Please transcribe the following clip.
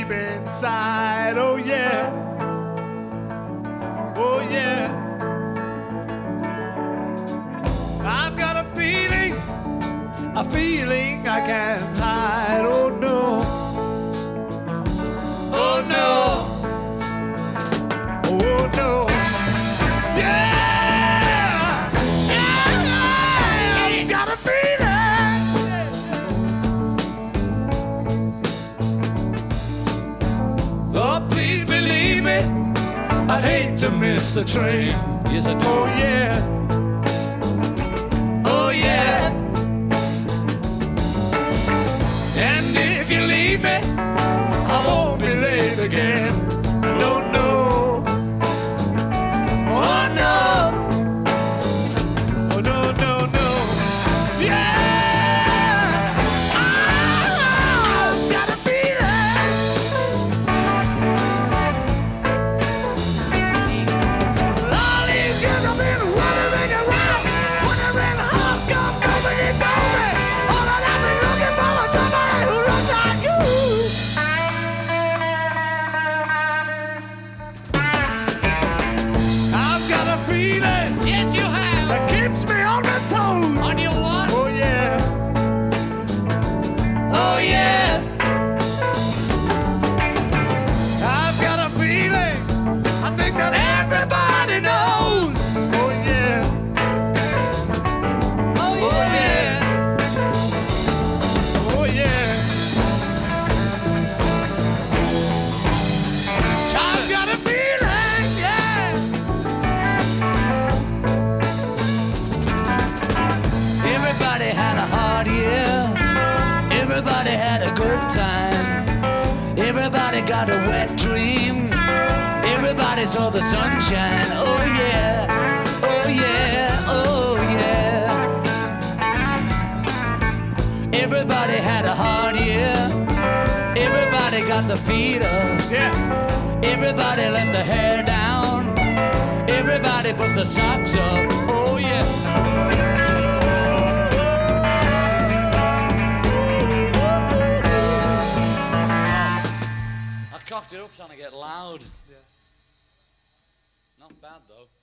deep inside. Oh yeah, oh yeah. I've got a feeling I can't hide. Oh no, oh no, oh no. Yeah, yeah, I've got a feeling. Oh, please believe me, I'd hate to miss the train. Yes, I do. Oh yeah, oh yeah. And if you leave me, I won't be late again. No, no. Oh no. Oh no, no, no. Yeah. I've got a feeling. All these years I've been wandering around, wondering how come nobody told me. All that I've been looking for was somebody who looks like you. I've got a feeling Yes, you have. that keeps me on my toes. On your what? Oh yeah. Oh yeah. I've got a feeling. I think that everybody knows. Oh yeah. Oh, Oh yeah. Oh yeah. I've got a feeling, yeah. Everybody had a hard year. Everybody had a good time. Everybody got a wet dream. Everybody saw the sunshine. Oh yeah. Oh yeah. Oh yeah. Everybody had a hard year. Everybody got the feet up. Yeah. Everybody let the hair down. Everybody put the socks up. Oh yeah. I cocked it up trying to get loud. Yeah. Not bad though.